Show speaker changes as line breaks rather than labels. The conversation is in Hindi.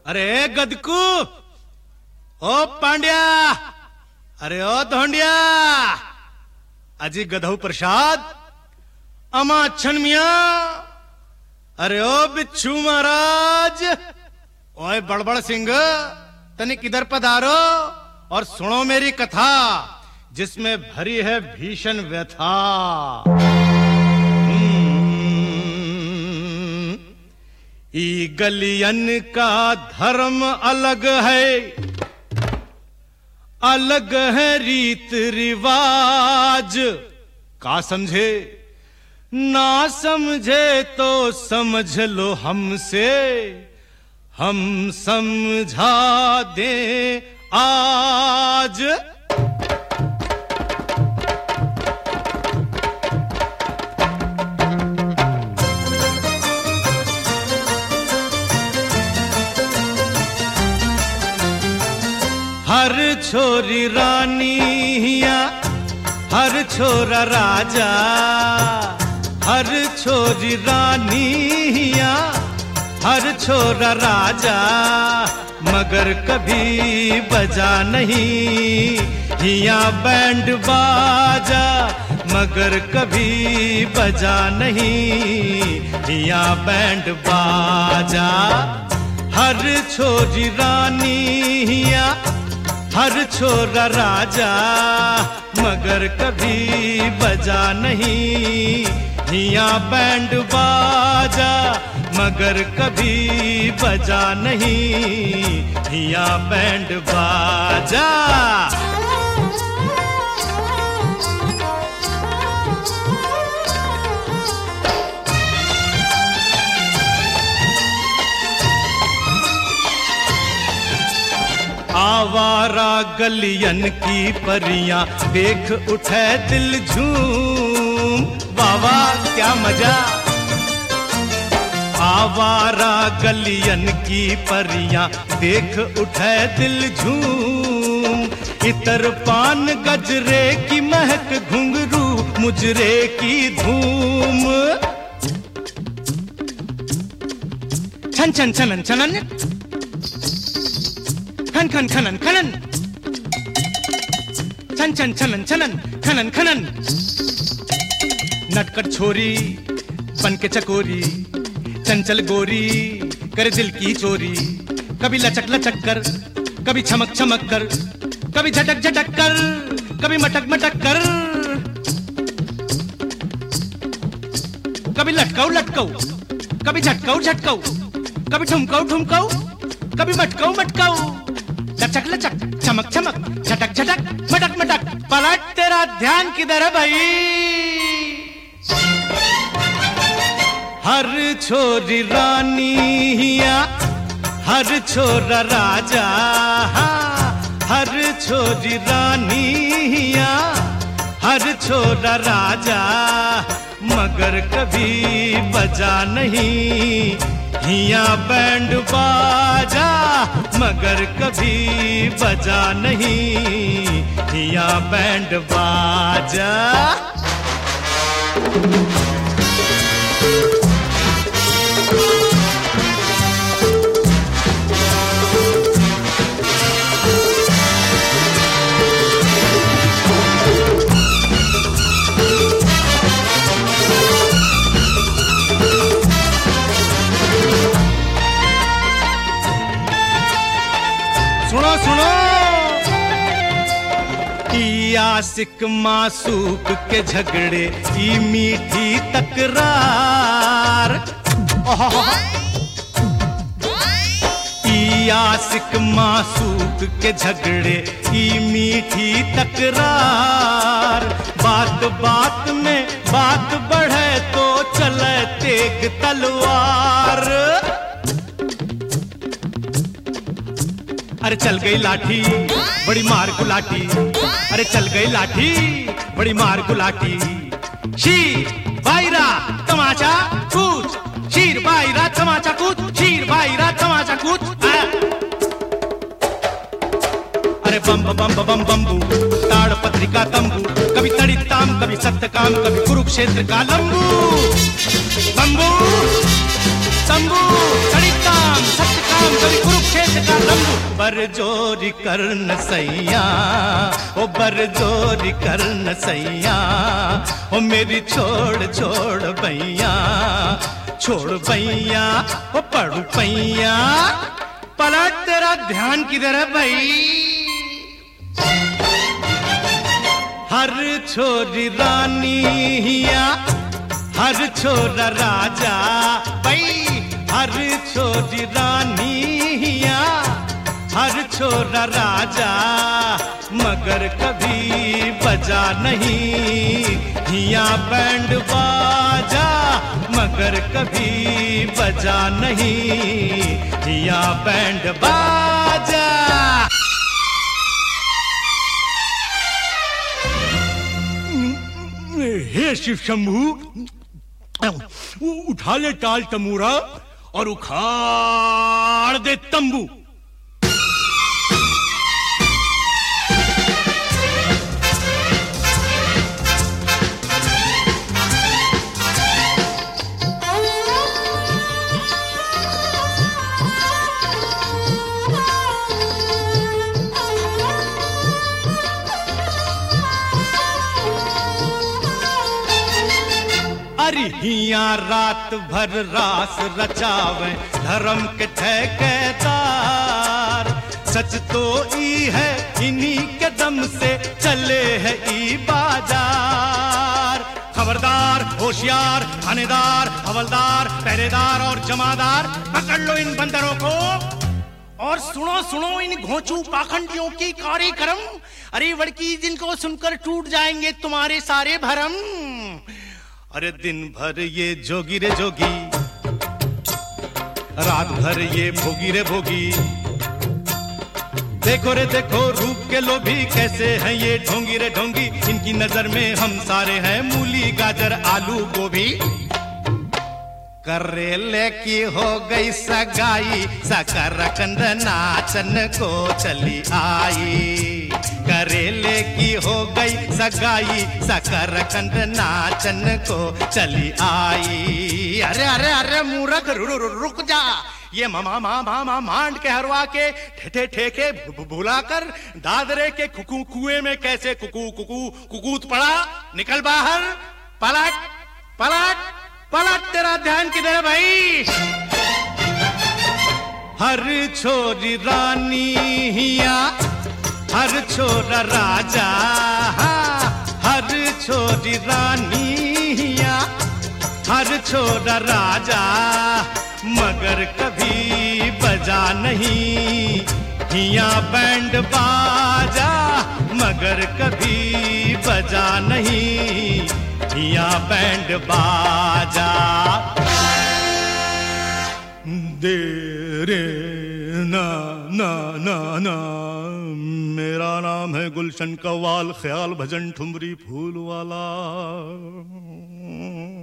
अरे गदकू, ओ पांड्या, अरे ओ धोंडिया, अजी गधऊ प्रसाद, अमा छनमिया, अरे ओ बिच्छू महाराज, ओए बड़बड़ सिंह, तने किधर पधारो और सुनो मेरी कथा जिसमें भरी है भीषण व्यथा। ई गलियन का धर्म अलग है, अलग है रीत रिवाज। का समझे ना समझे तो समझ लो हमसे, हम समझा दे आज। हर छोरी रानिया, हर छोरा राजा, हर छोरी रानिया, हर छोरा राजा, मगर कभी बजा नहीं हिया बैंड बाजा, मगर कभी बजा नहीं हिया बैंड बाजा। हर छोरी रानिया, हर छोरा राजा, मगर कभी बजा नहीं हिया बैंड बाजा, मगर कभी बजा नहीं हिया बैंड बाजा। आवारा गलियन की परियां देख उठे दिल झूम, वावा क्या मजा। आवारा गलियन की परियां देख उठे दिल झूम, इतर पान गजरे की महक घुंघरू मुजरे की धूम। छन छन छनन छनन, खन खन खनन खनन, छन छन छनन छनन, खनन खनन। नटखट छोरी बन के चकोरी, चंचल गोरी करे दिल की चोरी, कभी लचक लचक कर, कभी चमक चमक कर, कभी झटक झटक कर, कभी मटक मटक कर, कभी लटकाऊ लटकाऊ, कभी झटकाऊ झटकाऊ, कभी ठुमकाऊ ठुमकाऊ, कभी मटकाऊ मटकाऊ। लचक लचक, चमक चमक, झटक झटक, मटक मटक। पलट तेरा ध्यान किधर है भाई? हर छोरी रानिया, हर छोरा राजा, हर छोरी रानिया, हर छोरा राजा, मगर कभी बजा नहीं हिया बैंड बाजा, मगर कभी बजा नहीं हिया बैंड बाजा। सुनो सुनो, ई आशिक मासूक के झगड़े, ई मीठी तकरार। ई आशिक मासूक के झगड़े, ई मीठी तकरार। बात बात में बात बढ़े तो चले तेग तलवार। अरे चल गई लाठी बड़ी मार को लाठी, अरे चल गई लाठी बड़ी मार को लाठी। शीर बायरा तमाचा कूच, शीर बायरा तमाचा कूच, शीर बायरा तमाचा कूच। अरे बम बम बम बम्बू ताड़ पत्रिका तंबू, कभी तड़ी ताम कभी सत्य काम, कभी कुरुक्षेत्र का लंबू। बम्बू तंबू तड़ी ताम सत्य काम, कभी कुरुक्षेत्र बरजोरी करन सैया, ओ बरजोरी करन सैया, ओ मेरी छोड़ छोड़ भैया, छोड़ भैया, ओ पड़ू पैया। पलट तेरा ध्यान किधर है भाई? हर छोरी रानी हिया, हर छोरा राजा भाई, हर छोरी रानी हिया, हर छोरा राजा, मगर कभी बजा नहीं हिया बैंड बाजा, मगर कभी बजा नहीं हिया बैंड बाजा। हे शिव शंभू, उठा ले टाल तमूरा और उखाड़ दे तंबू। अरे हिया रात भर रास रचावे धर्म के ठेकेदार, सच तो ई है इन्हीं के दम से चले है ई बाजार। खबरदार होशियार थानेदार हवलदार पहरेदार और जमादार, पकड़ लो इन बंदरों को और सुनो सुनो इन घोंचू पाखंडियों की कार्यक्रम। अरे वड़की, जिनको सुनकर टूट जाएंगे तुम्हारे सारे भरम। अरे दिन भर ये जोगी रे जोगी, रात भर ये भोगी रे भोगी, देखो रे देखो रूप के लोभी कैसे हैं ये ढोंगी रे ढोंगी। इनकी नजर में हम सारे हैं मूली गाजर आलू गोभी। करेले की हो गई सगाई, सकरकंद नाचन को चली आई। करेले की हो गई सगाई, सकरकंद नाचन को चली आई। अरे अरे अरे मूर्ख रुक जा, ये मामा मामा मांड के हरवा के ठेठे ठेके भुलाकर दादरे के कुकू कुएं में कैसे कुकू कुकू कुकूत पड़ा। निकल बाहर, पलट पलट पलट, तेरा ध्यान किधर है भाई? हर छोरी रानी हिया, हर छोरा राजा, हर छोरी रानी हिया, हर छोरा राजा, मगर कभी बजा नहीं हिया बैंड बाजा, मगर कभी बजा नहीं हिया बैंड बाजा। दे रे ना ना ना ना, मेरा नाम है गुलशन कव्वाल, ख्याल भजन ठुमरी फूल वाला।